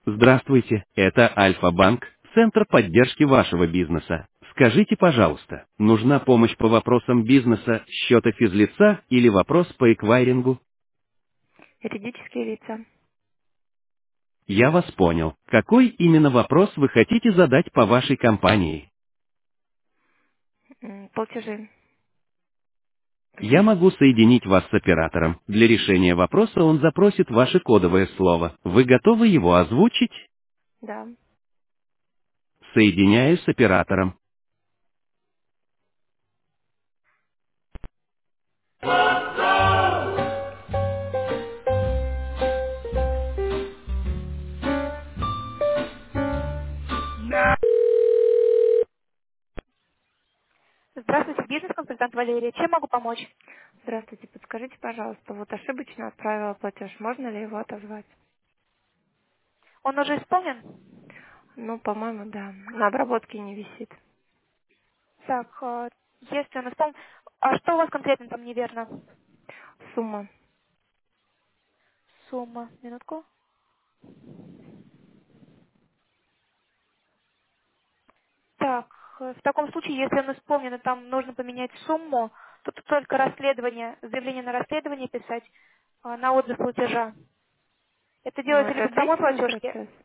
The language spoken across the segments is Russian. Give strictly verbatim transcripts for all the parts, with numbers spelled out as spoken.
Здравствуйте, это Альфа-банк, центр поддержки вашего бизнеса. Скажите, пожалуйста, нужна помощь по вопросам бизнеса, счета физлица или вопрос по эквайрингу? Юридические лица. Я вас понял. Какой именно вопрос вы хотите задать по вашей компании? М, Платежи. Я могу соединить вас с оператором. Для решения вопроса он запросит ваше кодовое слово. Вы готовы его озвучить? Да. Соединяю с оператором. Здравствуйте, бизнес-консультант Валерия. Чем могу помочь? Здравствуйте, подскажите, пожалуйста, вот ошибочно отправила платеж, можно ли его отозвать? Он уже исполнен? Ну, по-моему, да. На обработке не висит. Так, э, если он исполнен... А что у вас конкретно там неверно? Сумма. Сумма. Минутку. Так, э, в таком случае, если он исполнен, и там нужно поменять сумму, то тут только расследование, заявление на расследование писать, э, на отзыв платежа. Это Ну, делается это либо к самой длительный платежке, процесс.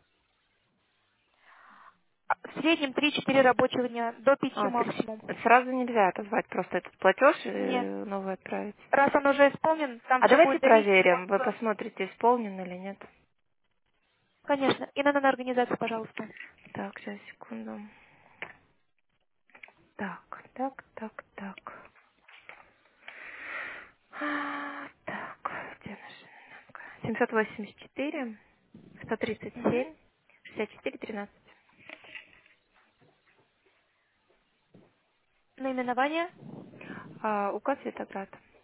а в среднем три-четыре рабочих дня, до пяти А, три- максимум. сразу нельзя отозвать просто этот платеж и Нет. э, новый отправить. Раз он уже исполнен, там А все давайте будет зависеть проверим. Вы от... посмотрите, исполнен или нет. Конечно. И на организацию, пожалуйста. Так, сейчас, секунду. Так, так, так, так. А, Так, где наша именинка? семьсот восемьдесят четыре, сто тридцать Мгм. семь, шестьдесят четыре тринадцать. Наименование. А, указ Светоград.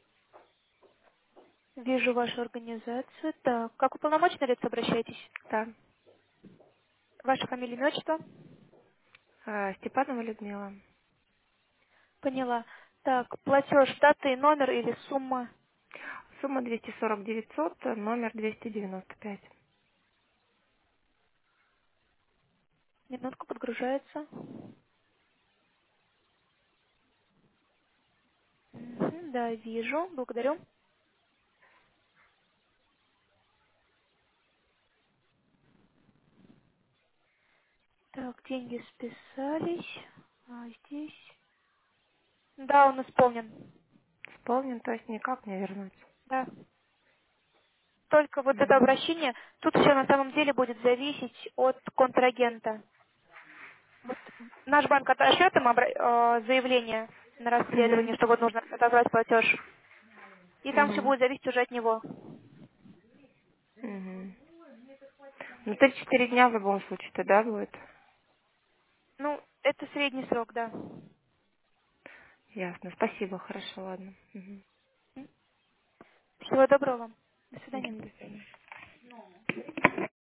Вижу вашу организацию. Так, как уполномоченный лицо обращаетесь? Да. Ваша фамилия, имя, отчество? А, Степанова Людмила. Поняла. Так, платеж, дата и номер или сумма? Сумма двести сорок девятьсот, номер двести девяносто пять. Минутку подгружается. Мгм, да, вижу. Благодарю. Так, деньги списались. А здесь... Да, он исполнен. Исполнен, то есть никак не вернуть. Да. Только вот это Мгм. обращение, тут все на самом деле будет зависеть от контрагента. Вот наш банк отошлет им обра- э, заявление на расследование, Мгм. что вот нужно отозвать платеж. И там все Мгм. будет зависеть уже от него. Мгм. Ну, три-четыре дня в любом случае-то, да, будет? Ну, это средний срок, да. Ясно. Спасибо, хорошо, ладно. Мгм. Всего доброго вам. До свидания. Мгм, до свидания.